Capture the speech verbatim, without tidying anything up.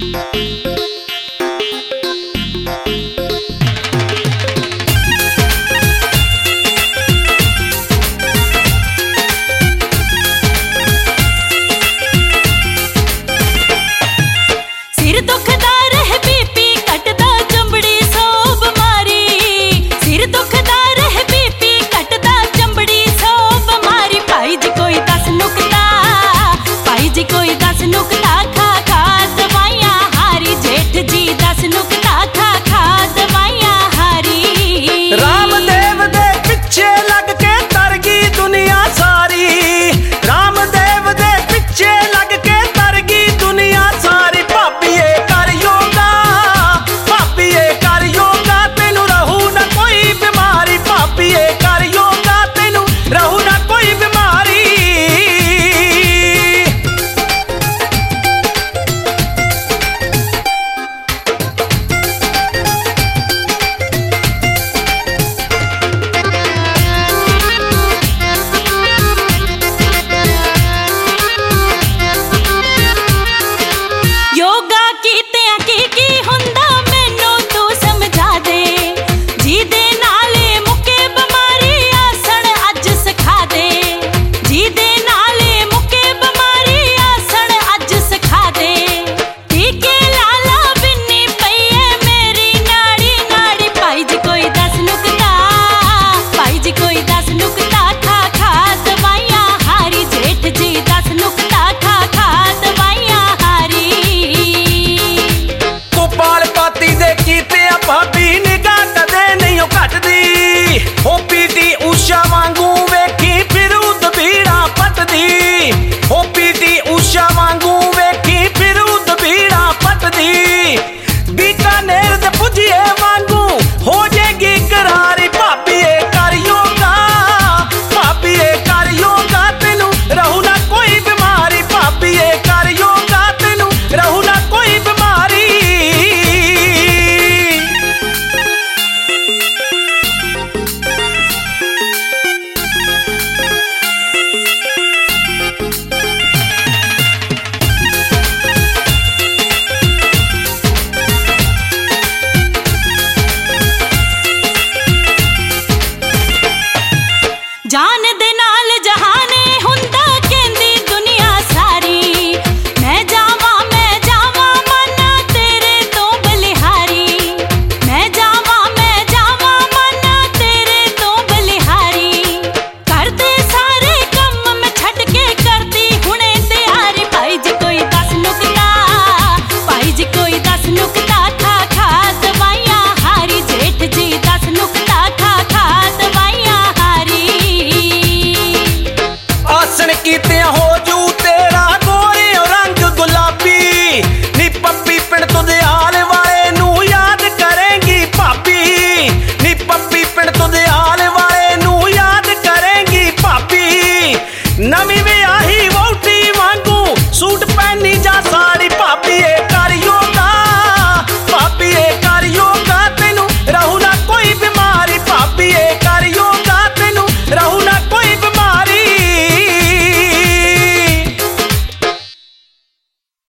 जान दे नाल जहाने हुंदा कहंदी दुनिया सारी। मैं जावा मैं जावा मना तेरे तो बलिहारी। मैं जावा मैं जावा मना तेरे तो बलिहारी। करते सारे कम मैं छड़ के करती हुणे तैयारी। भाई जी कोई दस नुकता, भाई जी कोई दस नुकता खा खा दवाइयां हारी। जेठ जी दस नुकता खा खा दवाइयां हारी। आसन कीते हो